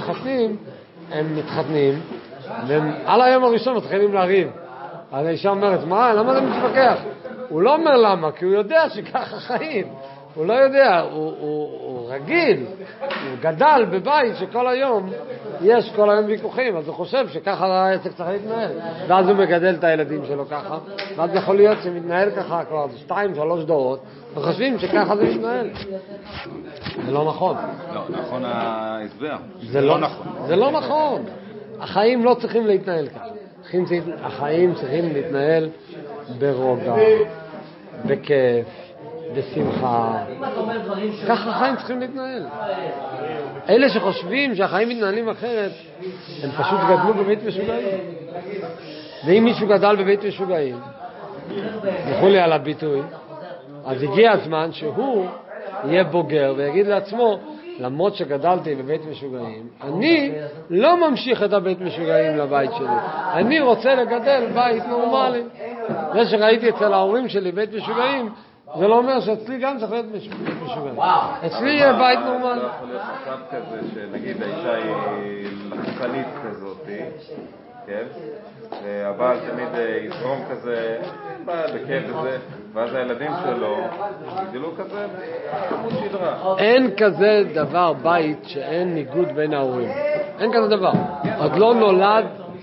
מתחתנים, הם מתחתנים, והם על היום הראשון מתחילים לריב. אז האישה אומרת, מה? למה אתה מתווכח? הוא לא אומר למה, כי הוא יודע שככה חיים. הוא לא יודע, הוא רגיל, הוא גדל בבית שכל היום יש כל היום ויכוחים, אז הוא חושב שככה העסק צריך להתנהל. ואז הוא מגדל את הילדים שלו ככה, ואז יכול להיות שמתנהל ככה כבר 2-3 דורות, וחושבים שככה זה מתנהל. זה לא נכון. לא, נכון ההסבר. זה לא נכון. זה לא נכון. החיים לא צריכים להתנהל ככה. החיים צריכים להתנהל ברוגע, בכיף, בשמחה. ככה החיים צריכים להתנהל. אלה שחושבים שהחיים מתנהלים אחרת, הם פשוט גדלו בבית משוגעים. ואם מישהו גדל בבית משוגעים, יכולו לי על הביטוי, אז הגיע הזמן שהוא יהיה בוגר ויגיד לעצמו, למרות שגדלתי בבית משוגעים, אני לא ממשיך את הבית משוגעים לבית שלי. אני רוצה לגדל בית נורמלי. זה שראיתי אצל ההורים שלי בית משוגעים, זה לא אומר שאצלי גם צריך להיות בית משוגעים. אצלי יהיה בית נורמלי. לא יכול להיות מצב כזה שנגיד האישה היא לחצנית כזאת, כן? והבעל תמיד יזרום כזה, בעל בכיף וזה, ואז הילדים שלו יגדלו כזה, עמוד שדרה. אין כזה דבר בית שאין ניגוד בין ההורים. אין כזה דבר. עוד לא נולד,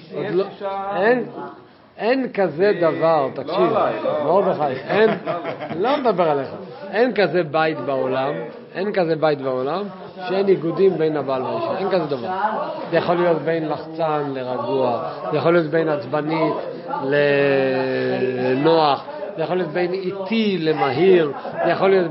אין כזה דבר, תקשיב, מאוד בחי, לא מדבר עליך. אין כזה בית בעולם, שאין ניגודים בין הבעל והאישה. אין כזה דבר. זה יכול להיות בין לחצן לרגוע, זה יכול להיות בין עצבנית לנוח, זה יכול להיות בין איטי למהיר, זה יכול להיות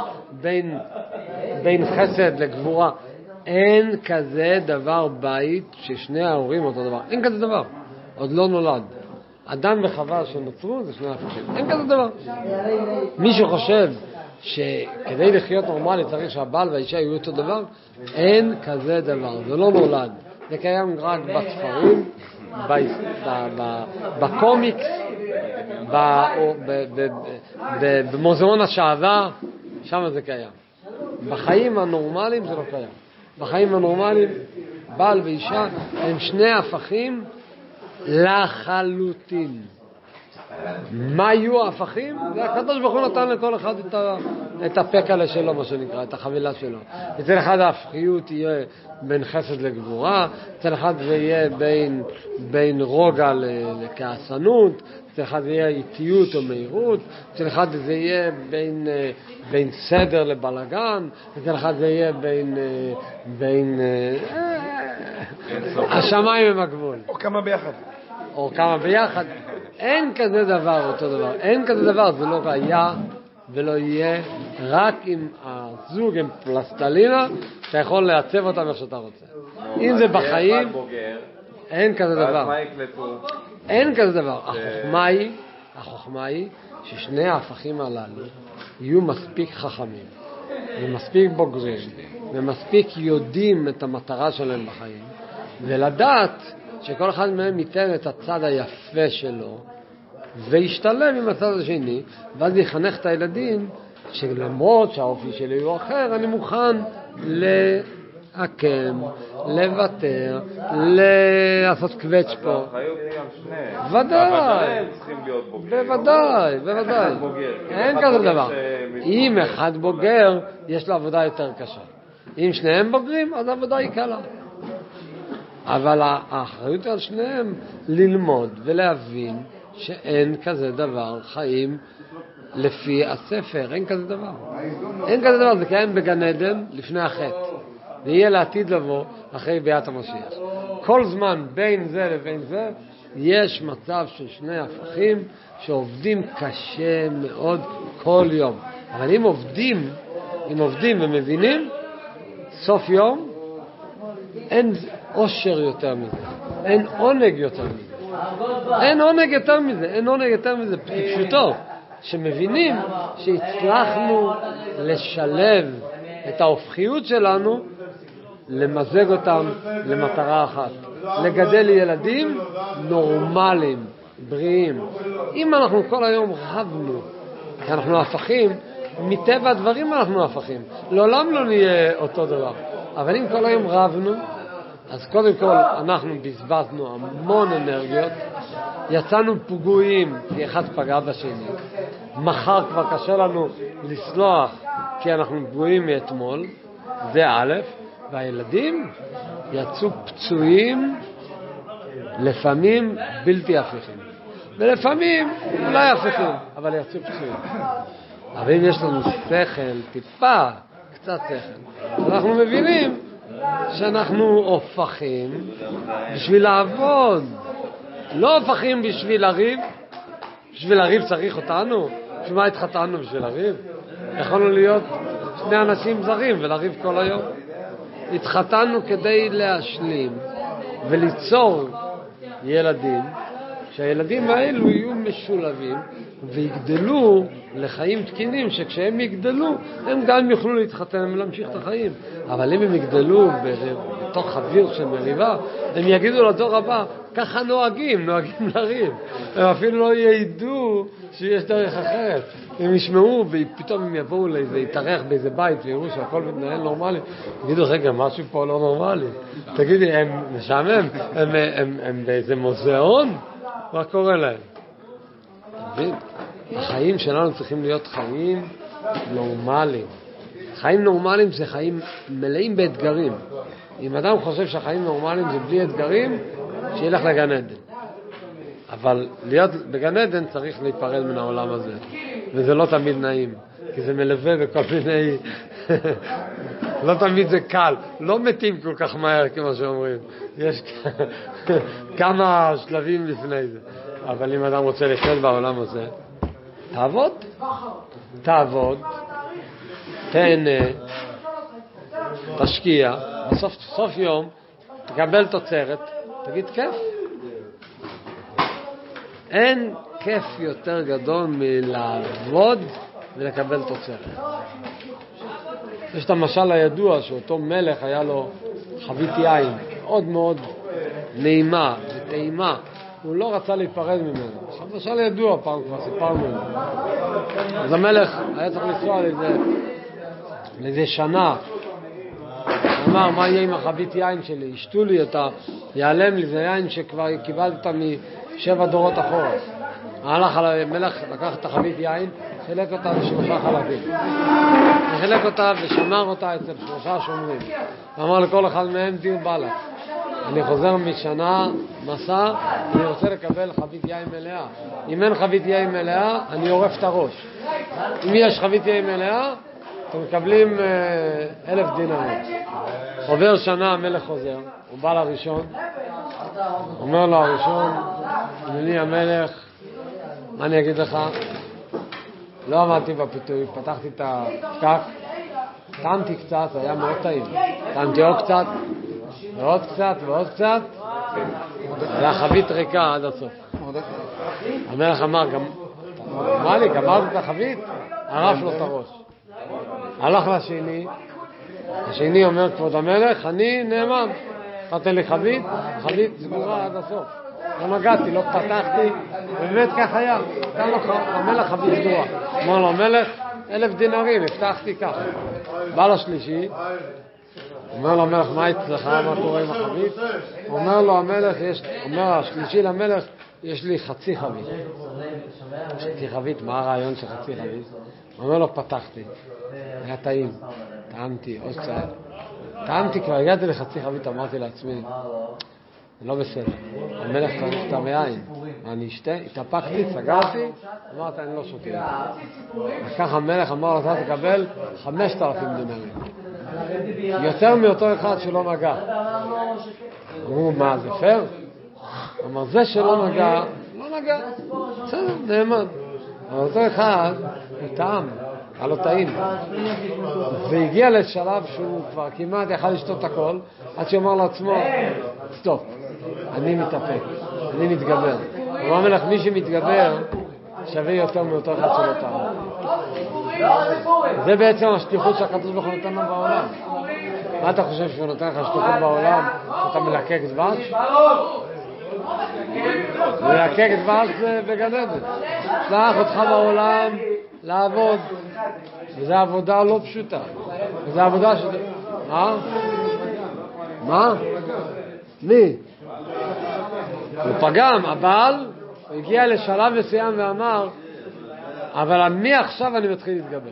בין חסד לגבורה. אין כזה דבר בית ששני ההורים אותו דבר. אין כזה דבר. עוד לא נולד. אדם וחווה שנוצרו זה שני הפכים. אין כזה דבר. מישהו חושב שכדי לחיות נורמלי צריך שהבעל והאישה יהיו אותו דבר, אין כזה דבר. זה לא נולד. זה קיים רק בספרים, בקומיקס, במוזיאון השעווה, שם זה קיים. בחיים הנורמליים זה לא קיים. בחיים הנורמליים בעל ואישה הם שני הפכים לחלוטין. מה יהיו ההפכים? הקדוש ברוך הוא נתן לכל אחד את הפקלה שלו, מה שנקרא, את החבילה שלו. אצל אחד ההפכיות תהיה בין חסד לגבורה, אצל אחד זה יהיה בין רוגע לכעסנות, אצל אחד זה יהיה איטיות או מהירות, אצל אחד זה יהיה בין סדר לבלגן, אצל אחד זה יהיה בין השמיים עם הגבול. או כמה ביחד. אין כזה דבר אותו דבר. אין כזה דבר, זה לא היה ולא יהיה, רק עם הזוג, עם פלסטלינה, אתה יכול לעצב אותם איך שאתה רוצה. אם זה בחיים, אין כזה דבר. אין כזה דבר. החוכמה היא ששני ההפכים הללו יהיו מספיק חכמים, ומספיק בוגרים, ומספיק יודעים את המטרה שלהם בחיים, ולדעת שכל אחד מהם ייתן את הצד היפה שלו וישתלם עם הצד השני, ואז יחנך את הילדים שלמרות שהאופי שלי הוא אחר, אני מוכן להקם, לוותר, לעשות קווץ' פה. ודאי, בוודאי. אין כזה דבר. אם אחד בוגר, יש לו עבודה יותר קשה. אם שניהם בוגרים, אז העבודה היא קלה. אבל האחריות על שניהם ללמוד ולהבין שאין כזה דבר חיים לפי הספר. אין כזה דבר. אין כזה דבר. זה קיים בגן עדן לפני החטא. זה יהיה לעתיד לבוא אחרי ביאת המשיח. כל זמן בין זה לבין זה יש מצב של שני הפכים שעובדים קשה מאוד כל יום. אבל אם עובדים ומבינים, סוף יום אין אושר יותר מזה, אין עונג יותר מזה. פשוטו, שמבינים שהצלחנו לשלב את ההופכיות שלנו, למזג אותם למטרה אחת, לגדל ילדים נורמליים, בריאים. אם אנחנו כל היום רבנו, כי אנחנו הפכים, מטבע הדברים אנחנו הפכים, לעולם לא נהיה אותו דבר. אבל אם כל היום רבנו, אז קודם כל אנחנו בזבזנו המון אנרגיות, יצאנו פגועים כי אחד פגע בשני, מחר כבר קשה לנו לסלוח כי אנחנו פגועים מאתמול, זה א', והילדים יצאו פצועים לפעמים בלתי הפיכים, ולפעמים אולי הפיכים, אבל יצאו פצועים. אבל אם יש לנו שכל, טיפה, קצת שכל, אנחנו מבינים שאנחנו הופכים בשביל לעבוד, לא הופכים בשביל לריב. בשביל לריב צריך אותנו? בשביל מה התחתנו? בשביל לריב? יכולנו להיות שני אנשים זרים ולריב כל היום. התחתנו כדי להשלים וליצור ילדים, שהילדים האלו יהיו משולבים ויגדלו לחיים תקינים, שכשהם יגדלו הם גם יוכלו להתחתן ולהמשיך את החיים. אבל אם הם יגדלו בתוך אוויר של מריבה, הם יגידו לדור הבא, ככה נוהגים לריב. הם אפילו לא ידעו שיש דרך אחרת. הם ישמעו ופתאום הם יבואו לאיזה יתארח באיזה בית ויראו שהכל מתנהל נורמלי, יגידו, רגע, משהו פה לא נורמלי. תגידי, הם משעמם? הם באיזה מוזיאון? מה קורה להם? החיים שלנו צריכים להיות חיים נורמליים. חיים נורמליים זה חיים מלאים באתגרים. אם אדם חושב שהחיים נורמליים זה בלי אתגרים, שילך לגן עדן. אבל להיות בגן עדן צריך להיפרד מן העולם הזה. וזה לא תמיד נעים, כי זה מלווה בכל מיני... לא תמיד זה קל. לא מתים כל כך מהר, כמו שאומרים. יש כמה שלבים לפני זה. אבל אם אדם רוצה לחיות בעולם הזה, תעבוד, תהנה, תשקיע, בסוף יום תקבל תוצרת, תגיד כיף. אין כיף יותר גדול מלעבוד ולקבל תוצרת. יש את המשל הידוע שאותו מלך היה לו חבית יין מאוד מאוד נעימה וטעימה, הוא לא רצה להיפרד ממנו. המשל ידוע, פעם כבר סיפרנו. אז המלך היה צריך לנסוע לאיזה שנה. הוא אמר, מה יהיה עם החבית יין שלי? ישתו לי אותה, יעלם לי, זה יין שכבר קיבלת מ7 דורות אחורה. הלך על המלך, לקח את החבית יין, חילק אותה ל3 חלקים. חילק אותה ושמר אותה אצל 3 שומרים. ואמר לכל אחד מהם, דיר בלק. אני חוזר משנה מסע, אני רוצה לקבל חבית יין מלאה. אם אין חבית יין מלאה, אני עורף את הראש. אם יש חבית יין מלאה, אתם מקבלים 1,000 דינרים. עובר שנה, המלך חוזר, הוא בא לראשון, אומר לו הראשון, אדוני המלך, מה אני אגיד לך? לא עמדתי בפיתוי, פתחתי את הפקק, טעמתי קצת, זה היה מאוד טעים. טעמתי עוד קצת, ועוד קצת, ועוד קצת, והחבית ריקה עד הסוף. המלך אמר, אמר לי, גמרת את החבית? ערף לו את הראש. הלך לשני, השני אומר, כבוד המלך, אני נאמן. נתן לי חבית סגורה עד הסוף. לא נגעתי, לא פתחתי, ובאמת כך היה. נתן לו המלך חבית סגורה. אמר לו, המלך, 1,000 דינרים, הבטחתי כך. בא לשלישי, אומר לו המלך, מה אצלך, מה קורה עם החבית? אומר לו המלך, אומר השלישי למלך, יש לי חצי חבית. חצי חבית, מה הרעיון של חצי חבית? אומר לו, פתחתי, היה טעים, טעמתי, עוד קצת. טעמתי, כבר הגעתי לחצי חבית, אמרתי לעצמי, זה לא בסדר. המלך צריך את היין. אני אשתה, התאפקתי, סגרתי, אמרתי, אני לא שותה. וכך המלך אמר לו, אתה תקבל 5,000 דינרים. יותר מאותו אחד שלא נגע. אמרו, מה, זה פייר? אמר, זה שלא נגע, לא נגע. בסדר, נאמן. אבל אותו אחד, הוא טעם, היה לו טעים. והגיע לשלב שהוא כבר כמעט יכל לשתות הכל, עד שאומר לעצמו, סטופ, אני מתאפק, אני מתגבר. הוא אומר לך, מי שמתגבר שווה יותר מאותו אחד שלא טעם. זה בעצם השליחות שהקדוש ברוך הוא נותן לנו בעולם. מה אתה חושב שהוא נותן לך שליחות בעולם? שאתה מלקק דבש? מלקק דבש זה בגן עדן. שלח אותך בעולם לעבוד. וזו עבודה לא פשוטה. וזו עבודה ש... מה? מי? הוא פגם, אבל הוא הגיע לשלב מסוים ואמר, אבל מעכשיו אני מתחיל להתגבר.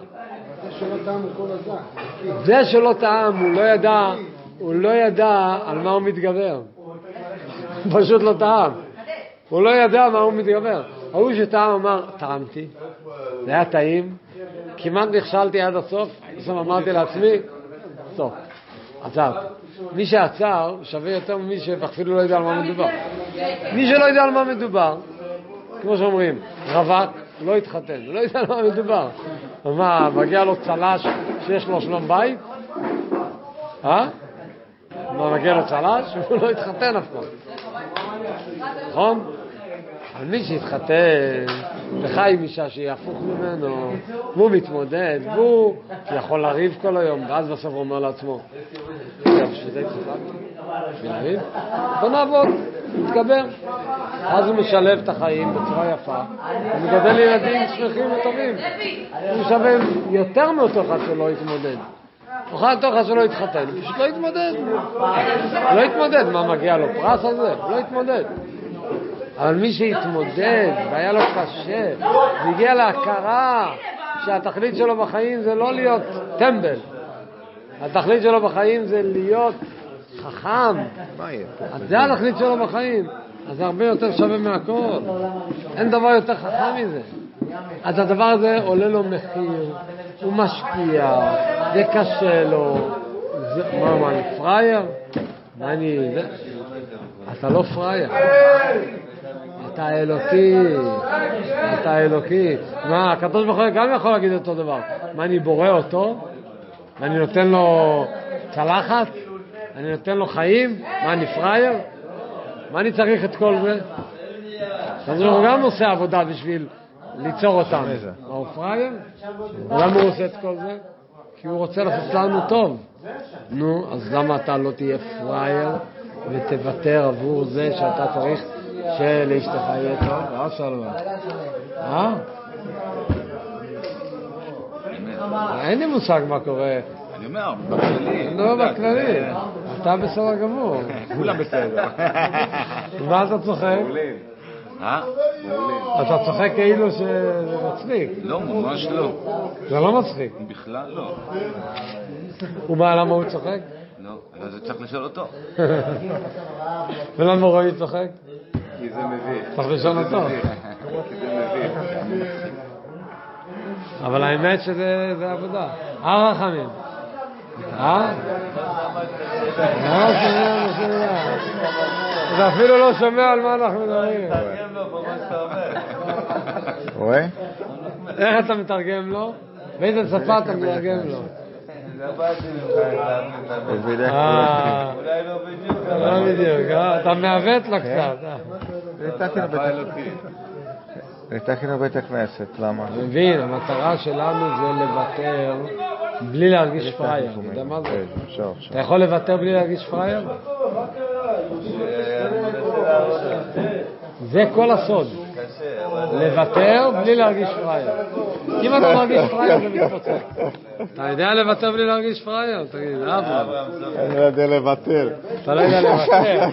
זה שלא טעם, הוא לא ידע על מה הוא מתגבר. פשוט לא טעם. הוא לא ידע מה הוא מתגבר. ההוא שטעם אמר, טעמתי, זה היה טעים, כמעט נכשלתי עד הסוף, בסוף אמרתי לעצמי, סוף, עצרתי. מי שעצר שווה יותר ממי שאפילו לא יודע על מה מדובר. מי שלא יודע על מה מדובר, כמו שאומרים, רווק, לא התחתן, לא יודע על מה מדובר. מה, מגיע לו צלש שיש לו שלום בית? מה, מגיע לו צלש? הוא לא התחתן אף פעם. נכון? אבל מי שהתחתן וחי עם אישה שהיא הפוך ממנו, והוא מתמודד, והוא יכול לריב כל היום, ואז בסוף הוא אומר לעצמו, שזה התחתנתי, בשביל לריב? בוא נעבוד, נתגבר. אז הוא משלב את החיים בצורה יפה, הוא מגדל ילדים שמחים וטובים. הוא שווה יותר מאותו אחד שלא יתמודד. אותו אחד שלא יתחתן, הוא פשוט לא יתמודד. לא יתמודד, מה מגיע לו? פרס על זה? לא יתמודד. אבל מי שהתמודד והיה לו קשה והגיע להכרה שהתכלית שלו בחיים זה לא להיות טמבל, התכלית שלו בחיים זה להיות חכם, אז זה התכלית שלו בחיים, אז זה הרבה יותר שווה מהכל. אין דבר יותר חכם מזה. אז הדבר הזה עולה לו מחיר, הוא משקיע, זה קשה לו. מה, אני פרייר? אתה לא פרייר, אתה אלוקי. מה, הקדוש ברוך הוא גם יכול להגיד אותו דבר. מה, אני בורא אותו? ואני נותן לו צלחת? אני נותן לו חיים? מה, אני פרייר? מה אני צריך את כל זה? אז הוא גם עושה עבודה בשביל ליצור אותם. מה, הוא פרייר? למה הוא עושה את כל זה? כי הוא רוצה לעשות לנו טוב. נו, אז למה אתה לא תהיה פרייר ותוותר עבור זה שאתה צריך שלאשתך יהיה טוב? שלום. אין לי מושג מה קורה. אני אומר, בכללי. לא, בכללי. אתה בסדר גמור. כולם בסדר. מה אתה צוחק? אתה צוחק כאילו שזה מצחיק. לא, ממש לא. זה לא מצחיק. בכלל לא. ומה, למה הוא צוחק? לא, אבל זה צריך לשאול אותו. ולמה רואי צוחק? כי זה מביך. צריך לשאול אותו. כי זה מביך. אבל האמת שזה עבודה. הרחמים. אתה אפילו לא שומע על מה אנחנו מדברים. רואה? איך אתה מתרגם לו? באיזה שפה אתה מתרגם לו? לא בדיוק, אתה מעוות לו קצת. נתחינו בית הכנסת, למה? מבין, המטרה שלנו זה לוותר בלי להרגיש פרייר. אתה יודע מה זה? אתה יכול לוותר בלי להרגיש פרייר? זה כל הסוד. לוותר בלי להרגיש פרייר. אם אתה מרגיש פרייר זה מתפוצץ. אתה יודע לוותר בלי להרגיש פרייר? תגיד, אברהם. אני לא יודע לוותר. אתה לא יודע לוותר.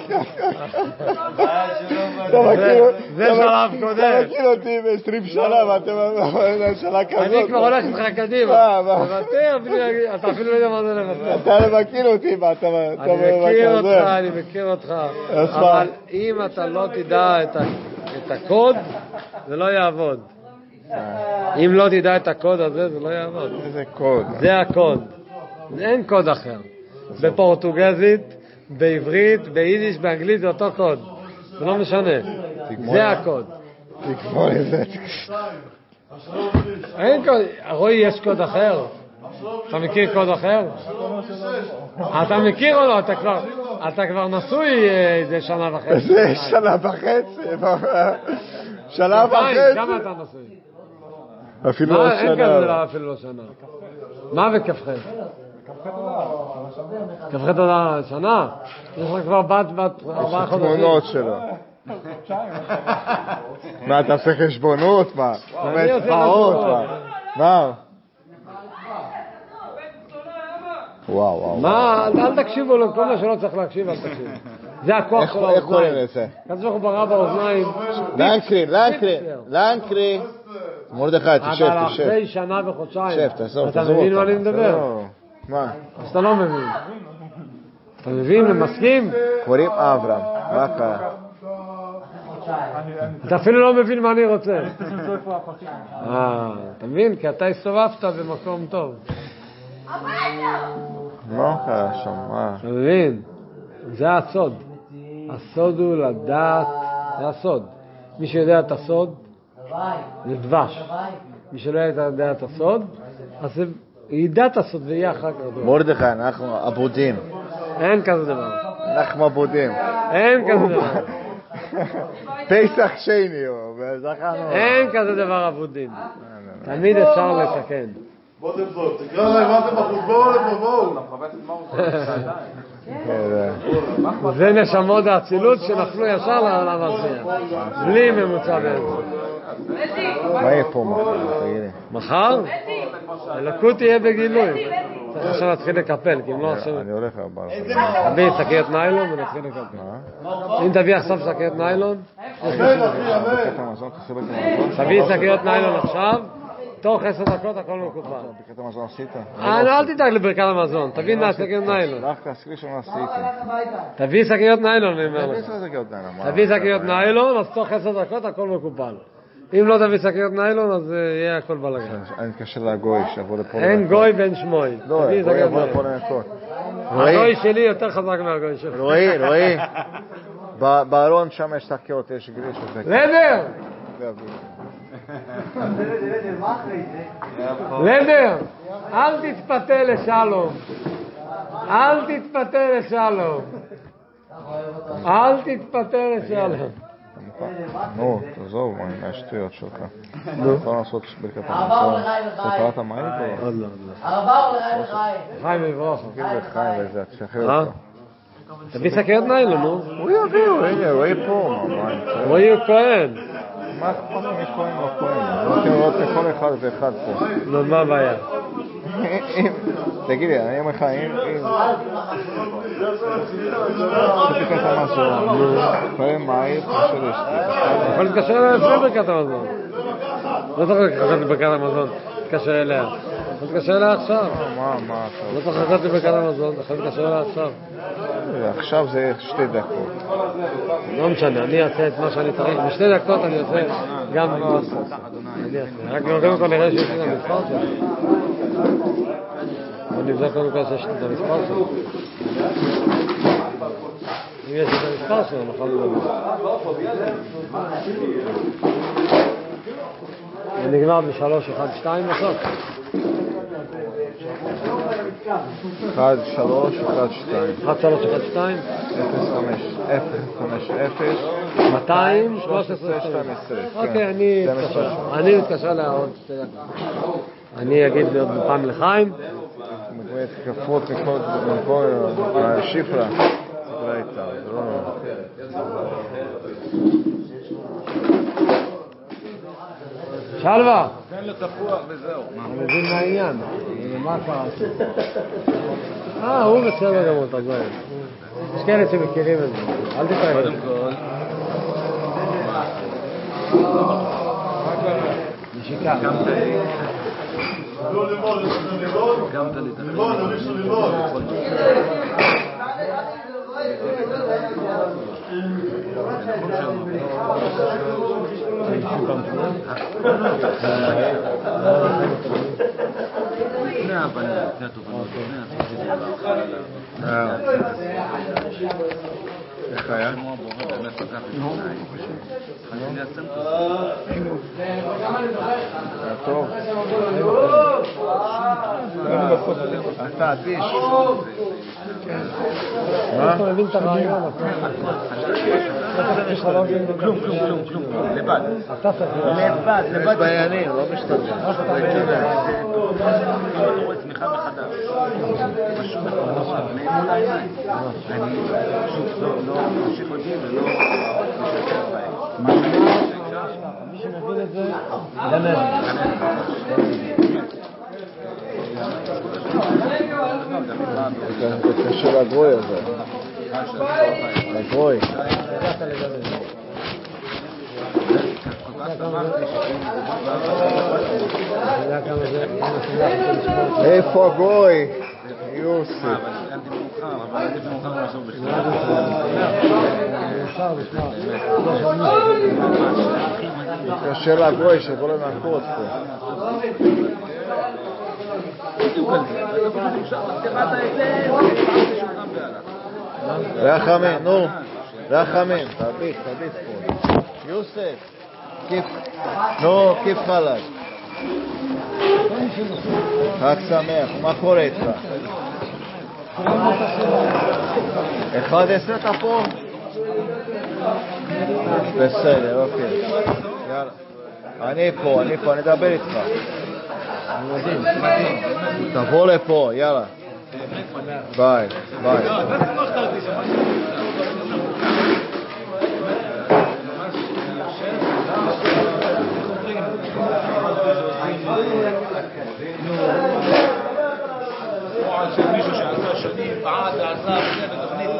זה שלב קודם. אתה מכיר אותי ב-20 שנה ואתם אומרים שנה כזאת. אני כבר הולך איתך קדימה. לוותר בלי להרגיש, אתה אפילו לא יודע מה זה לוותר. אתה לא מכיר אותי, אתה אני מכיר אותך. אבל אם אתה לא תדע את הקוד, זה לא יעבוד. אם לא תדע את הקוד הזה, זה לא יעבוד. איזה קוד? זה הקוד. אין קוד אחר. בפורטוגזית, בעברית, ביידיש, באנגלית, זה אותו קוד. זה לא משנה. זה הקוד. תקבול את זה. אין קוד. רואי, יש קוד אחר? אתה מכיר קוד אחר? אתה מכיר או לא? אתה כבר נשוי איזה שנה וחצי. זה שנה וחצי. שנה וחצי. כמה אתה נשוי? אפילו לא שנה. אין כזה דבר אפילו לא שנה. מה וכ"ח? כ"ח תודה שנה? יש לך כבר בת 4 חודשים. תמונות שלו. מה, אתה עושה חשבונות? מה? מה? וואו. מה, אל תקשיבו לו, כל מה שלא צריך להקשיב, אל תקשיב. זה הכוח של האוזניים. איך קוראים לזה? כזה הוא ברא באוזניים. לנקרי. מרדכי, תשב. אבל אחרי שנה וחודשיים. שב, תעזוב. אתה מבין מה אני מדבר? מה? אז אתה לא מבין. אתה מבין ומסכים? קוראים אברהם. מה קרה? אתה אפילו לא מבין מה אני רוצה. אתה מבין? כי אתה הסתובבת במקום טוב. מה קרה שם? מה? אתה מבין? זה הסוד. הסוד הוא לדעת, זה הסוד. מי שיודע את הסוד, זה דבש. מי שלא יודע את הסוד, אז זה ידע את הסוד ויהיה אחר כך. מרדכי, אנחנו אבודים. אין כזה דבר. אנחנו אבודים. אין כזה דבר. פסח שני, אין כזה דבר אבודים. תמיד אפשר לתקן. בוא תבוא, תקרא להם, מה אתם בחוטבול? בואו. זה נשמות האצילות שנפלו ישר לעולם הזה. בלי ממוצע באמצע. מה יהיה פה מחר? תגידי. מחר? אלוקות תהיה בגילוי. צריך עכשיו להתחיל לקפל, כי אם לא עכשיו... אני הולך לבא. תביא שקיות ניילון ונתחיל לקפל. אם תביא עכשיו שקיות ניילון... תביא שקיות ניילון עכשיו, תוך 10 דקות הכל מקופל. ברכת המזון עשית? אל תדאג לברכת המזון, תביא שקיות ניילון. רק תזכיר שלא עשיתי. תביא שקיות ניילון, אני אומר לך. תביא תביא שקיות ניילון, אז תוך 10 דקות הכל מקופל. אם לא תביא שקיות ניילון, אז יהיה הכל בלגן. אני מתקשר לגוי שיבוא לפה. אין גוי ואין שמוי. לא, גוי יבוא לפה לנקות. הגוי שלי יותר חזק מהגוי שלך. רואי. בארון שם יש שקיות, יש גריש. לדר! לדר! אל תתפתה לשלום. אל תתפתה לשלום. אל תתפתה לשלום. נו, תעזוב, מה השטויות שלך? אפשר לעשות ברכת המזון. אתה קראת מים פה? עוד לא. חיים יברוך. חיים וזה, תשחרר אותו. תביא שקיות ניילון, נו. הוא יביאו, הנה, רואי פה. רואי הוא כהן. מה אכפת לי כהן או כהן? רוצים לראות לכל אחד ואחד פה. נו, מה הבעיה? תגידי, אני אומר לך, אם... ברכת המזון, כהן מים, תשאיר אשתי. יכול להתקשר אליה לפני ברכת המזון. לא צריך לקחת לברכת המזון, תתקשר אליה. יכול להתקשר אליה עכשיו. מה? לא צריך לקחת לברכת המזון, יכול להתקשר אליה עכשיו. עכשיו זה 2 דקות. לא משנה, אני אעשה את מה שאני צריך. ב2 דקות אני אעשה גם... רק קודם כל נראה שיש לי את המספר שלי. בוא נבדוק קודם כל שיש לי את המספר שלי. אם יש לי את המספר שלי, נוכל לדבר. זה נגמר ב-312 בסוף. 1, 3, 1, 2 1312 200 1312. אוקיי, אני מתקשר לעוד 2 דקות. אני אגיד עוד פעם לחיים. כפות מכל השפרה. שלווה. תן לו תפוח וזהו. אני מבין מה העניין. מה קרה? הוא בסדר גמור, אתה גואל. יש כאלה שמכירים את זה. אל תתראה. קודם כל. נשיקה. קמת לי את איך היה? טוב. אתה אדיש. מה? אתה מבין את הרעיון? כלום. לבד. לבד. בעיינים, לא משתדל. אתה רואה צמיחה מחדש. פשוט מול העיניים. אני פשוט לא ממשיך אותי ולא משתתף בהם. מי שמבין את זה, גנן. הגוי הזה. הגוי. איפה הגוי? יוסף. קשה לגוי שבוא לנקות פה. רחמים, נו, רחמים, תביך פה. יוסף, כיף חלק. חג שמח, מה קורה איתך? 11 אתה פה? בסדר, אוקיי. יאללה. אני פה, אני אדבר איתך. תבוא לפה, יאללה. ביי, ביי. מישהו שעשה שנים, בעד, עשה בתוכנית,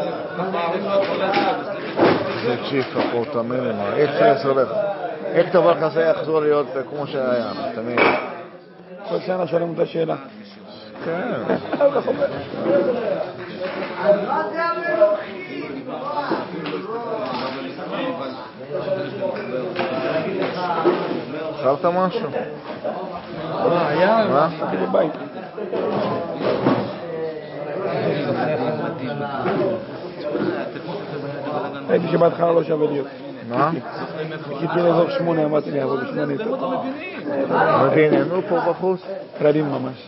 זה צ'יפה פה, תאמין לי מה. איך דבר כזה יחזור להיות כמו שהיה, תאמין לי. כל שנה שואלים אותה שאלה. כן. אכלת משהו? מה, היה? מה? בבית. הייתי שבהתחלה לא שווה להיות. מה? חיכיתי לאזור 8, אמרתי לי, אבל 8 איתו. מבינים, נו פה בחוץ? קרבים ממש.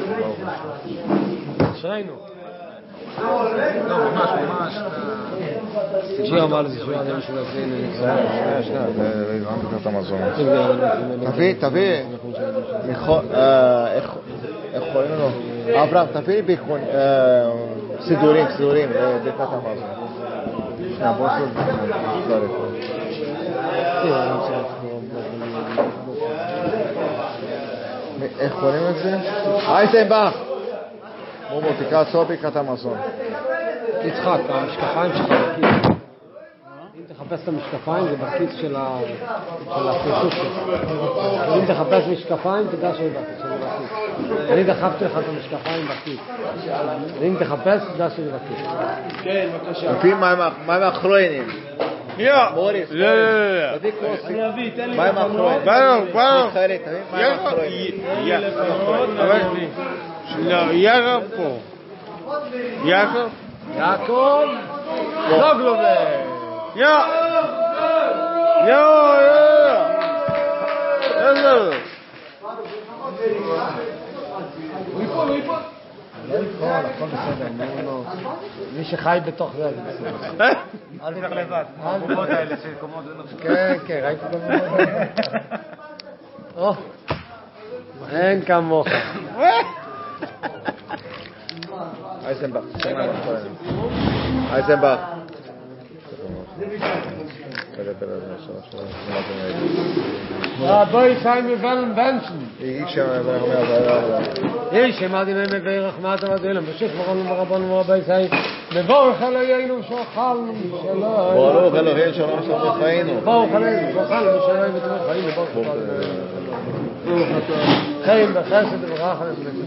אשרינו. לא, ממש. שיר אמר לזה שהוא עדיין של עשינו. שנייה, הבנתי את המזון. תביא. איך קוראים לו? אברהם, תביא לי ביקון סידורים לברכת המזון. שנייה, בוא נצטרך. איך קוראים את זה? אייזנבך! מומו, תקרא צור ברכת המזון. יצחק, המשקפיים שלך בכיס. אם תחפש את המשקפיים זה בכיס של הפרסוף שלך. אם תחפש משקפיים תדע שזה בכיס. אני דחפתי לך את המשקפיים בכיס. אם תחפש תדע שזה בכיס. כן, בבקשה. לפי מים האחרונים. מוריס, תביא כוסי. מים האחרונים. ברור. מיכאלי, תביא מים האחרונים. לא, יעקב פה. יעקב? זוגלובר! איזה? הכל בסדר, מי שחי בתוך זה בסדר. אל תלך לבד. הקומות האלה של קומות. כן, ראיתי גם אין כמוך. אייזנבך, אייזנבך. בואי סיים מבלן בנשן. איש אמרתי מהם מביא רחמת אבדילם בשש מרון ומרבון ומרבי סיים מבורך אלוהינו שאוכלנו משלו ברוך אלוהינו שאוכלנו חיינו ברוך אלוהינו שאוכלנו משלו ותמר חיינו ברוך חיים בחסד וברכה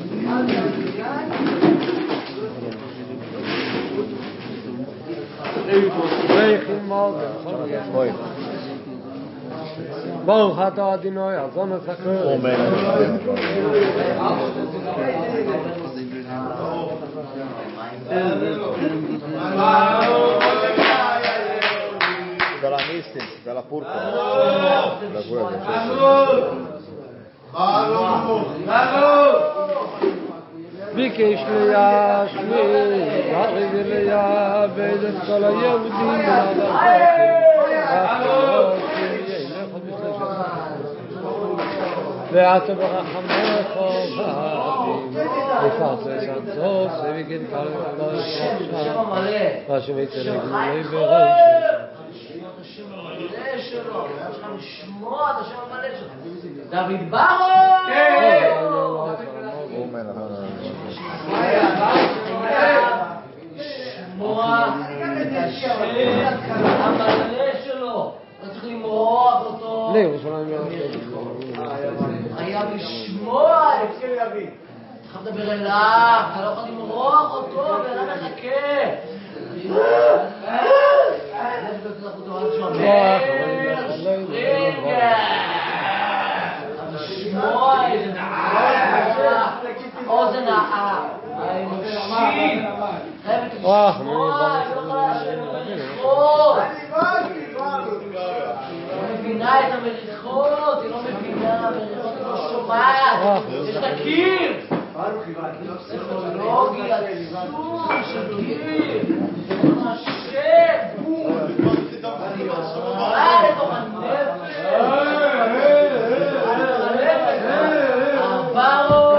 רייכים מאוד ברוך אתה אדינוי עזון הסקר dalla Nissin, dalla Purpa da quella ביקש לישמי, הריב ליעבד את כל היהודים ואתה ברחמך רבים, לפרסת עצות, סביגן קל ולא ישרח מה שמיצא לגמרי בראש לשמוע את השם המלא שלך דוד ברוך המלא שלו. אתה צריך למרוח אותו. לא, ירושלים לא... חייב לשמוע את זה. צריך לדבר אליו, אתה לא יכול למרוח אותו, ואתה מחכה. לשמוע את זה. האוזן האנושית חייבת לשמוע, היא לא יכולה לשמוע היא לא מבינה את המריחות, היא לא מבינה, המריחות היא לא שומעת, יש תקיר פסיכולוגי עצום של קיר, השם לתוך הנפש עברו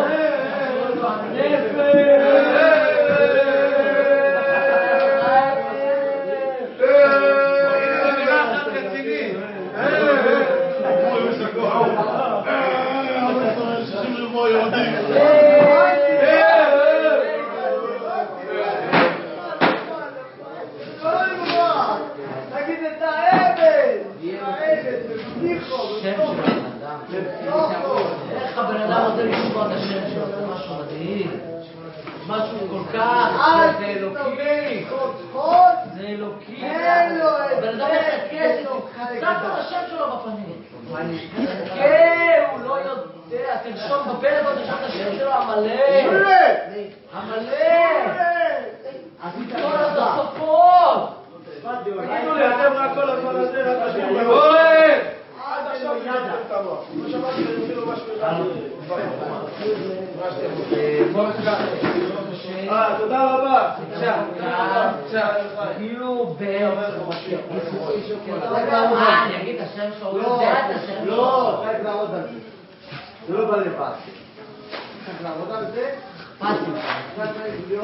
איך הבן אדם רוצה לשמוע את השם שלו, זה משהו מדהים, משהו כל כך, זה אלוקי, זה אלוקי, הבן אדם מחכה, קצת על השם שלו בפנים, כן, הוא לא יודע, תרשום בפלאפון, תרשום את השם שלו המלא, אז תתקול את הסופות, תגידו לי, אתם רק כל הזמן הזה, רק השם, תודה רבה. כאילו אני אגיד את השם שלו, הוא יודע את השם שלו. לא, צריך לעבוד על זה. זה לא בא לבד. צריך לעבוד על זה. שמחי,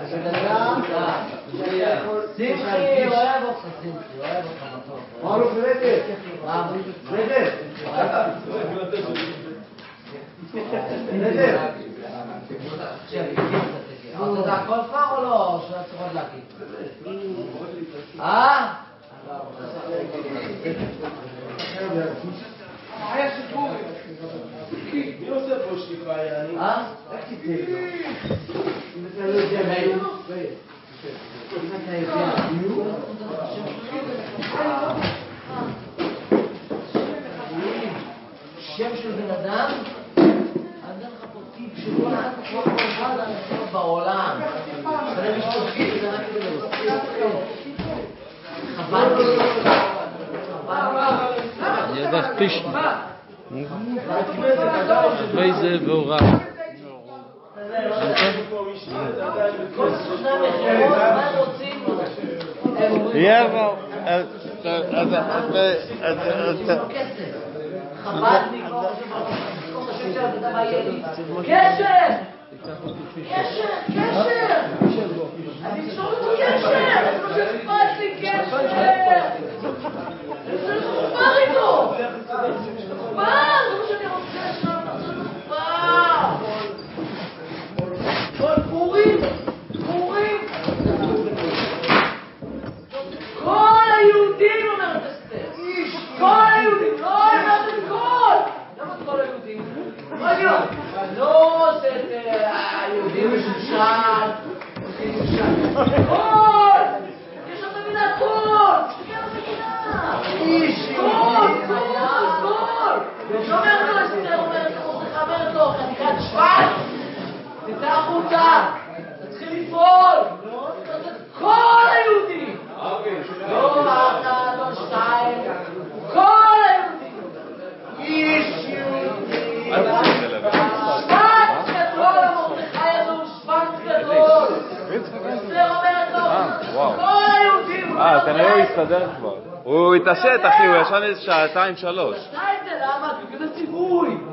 אוהב אותך, שמחי, אוהב אותך נטוב. מה לא פלטת? פלטת? פלטת? אתה יודע הכל כבר או לא? או שאתה צריך עוד להגיד? היה סיפור. מי עושה פה שליחה, יעני? איך תיתן לו? אם אתה לא יודע מה יהיו? אם אתה יודע יהיו? שם של בן אדם? אדם לך פה טיפ שלא נעד כבר כל אחד האנשים בעולם. אבל הם משתופים, זה רק כדי להוסיף. חבל כזה. ידע פישנו. ואיזה והורא. כל סוכני המחירות, מה הם רוצים? יבוא. כסף. חב"ד נגמור קשר! קשר! אני שואל אותו קשר! אני לא שאכפת לי קשר! אני רוצה לחובר איתו! חובר! זה מה שאני רוצה שם! חובר! כל פורים! כל היהודים אומרת אסתר! כל היהודים! לא אמרתם כל! למה כל היהודים? לא עושה את היהודים משושן! כל! יש לך מילה כל! תסתכל על המדינה! כל! שאומרת לו אסתר, אומרת לו, אומרת לו, חתיכת שבט! תצא החוצה! תתחיל לפעול! כל היהודים! לא אמרת, לא שתיים! כל היהודים! איש יהודי! שבט גדול, המרדכי הזה הוא שבט גדול! אסתר אומרת לו, כל היהודים! כנראה הוא יסתדר כבר. הוא התעשת, אחי, הוא ישן איזה שעתיים, 3. עשתה את זה, למה? בגלל הציבור!